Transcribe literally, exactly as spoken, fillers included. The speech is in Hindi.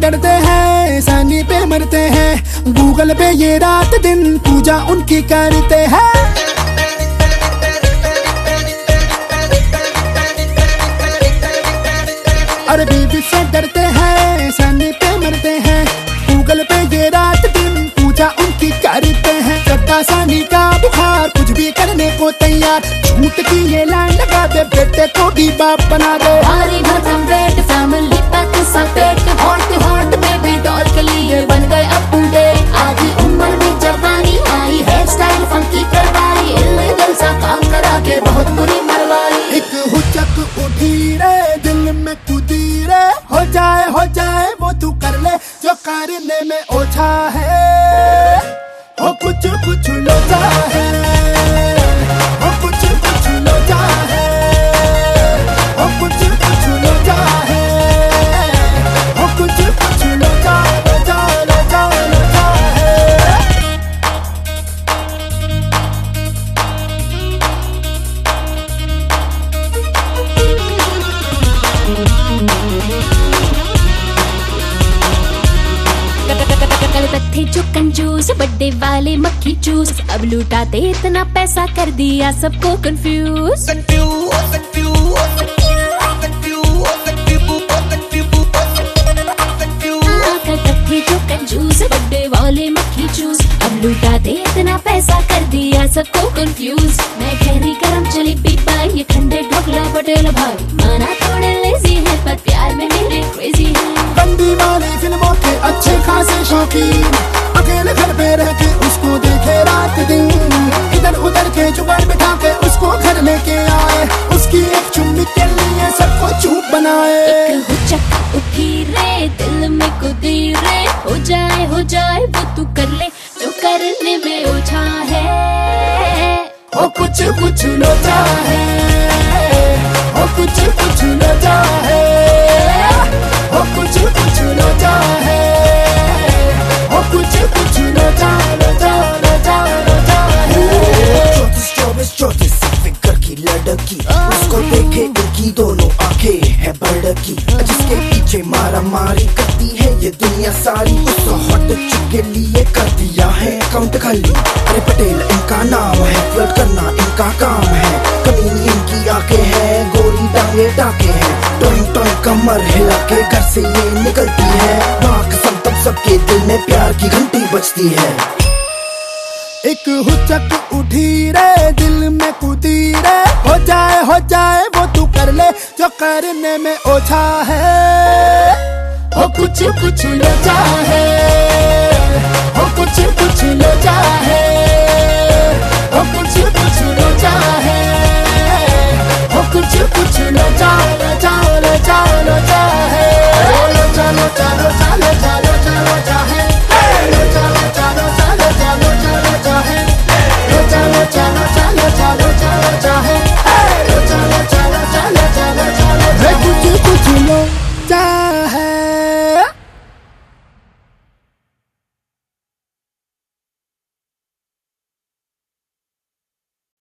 डरते हैं, सनी पे मरते हैं, गूगल पे ये रात दिन पूजा उनकी करते हैं। अरे बीबी से डरते हैं, सनी पे मरते हैं, गूगल पे ये रात दिन पूजा उनकी करते हैं। चड्डा सनी का बुखार कुछ भी करने को तैयार, झूठ की ये लाइन लगा दे, बेटे को भी बाप बना दे। भारी भरकम पेट, फैमिली पैक सपेट, हॉट हॉट बेबी डॉल के लिए बन गए अपडेट। आधी उम्र में जवानी आई, हेयर स्टाइल फंकी करवाई, इल्लीगल सा काम करा के बहुत बुरी मरवाई। एक हुचक उठी रे, दिल में कूदी रे, हो जाए हो जाए वो तू कर ले जो करने में ओछा है, हो कुछ कुछ लोचा है, हो कुछ कुछ लोचा है, हो कुछ कुछ लोचा है, हो कुछ कुछ लोचा लोचा लोचा लोचा है। कल तक थे जो कंजूस, बर्थडे वाले मक्खी चूस, अब लुटाते इतना पैसा कर दिया सबको कंफ्यूज। कल तक थे जो कंजूस, बर्थडे वाले मक्खी चूस, अब लुटाते इतना पैसा कर दिया सबको कंफ्यूज। मैं गहरी गरम चली पीपा, ये ठंडे ढोकला पटेल भाई, माना थोड़े लेजी है पर प्यार में मेरे क्रेजी है। बंदी वाली फिल्मों के अच्छे खासे शौकीन, अकेले घर पे रह के उसको देखे रात दिन, इधर उधर के जुगाड़ बिठा के उसको घर लेके आए, उसकी एक चुम्मी के लिए सबको चूप बनाए। एक हुचक उठी रे, दिल में कूदी रे, हो जाए हो जाए वो तू कर ले जो करने में ओछा है, हो कुछ कुछ लोचा है, हो कुछ कुछ लोचा है, हो कुछ कुछ लोचा है, हो कुछ कुछ लोचा लोचा लोचा लोचा है। चौतीस चौबीस चौतीस फिकर की लड़की, उसको देखे इनकी दोनों आंखें है बड़की, जिसके पीछे मारा मारी करती है ये दुनिया सारी, उस हॉट चिक के लिए कर दिया है अकाउंट खाली। अरे पटेल इनका नाम है, फ्लर्ट करना इनका काम है, कमीनी इनकी आंखें है, गोरी डांगे टाके है, टोइंग टोइंग कमर हिला के घर से ये निकलती है, बाक सब तब सबके दिल में प्यार की घंटी बजती है। एक हुचक उठी रे, दिल में कूदी रे, हो जाए हो जाए वो तू कर ले जो करने में ओछा है, हो कुछ कुछ लोचा है, हो कुछ कुछ लोचा है, हो कुछ कुछ लोचा है, हो कुछ कुछ लोचा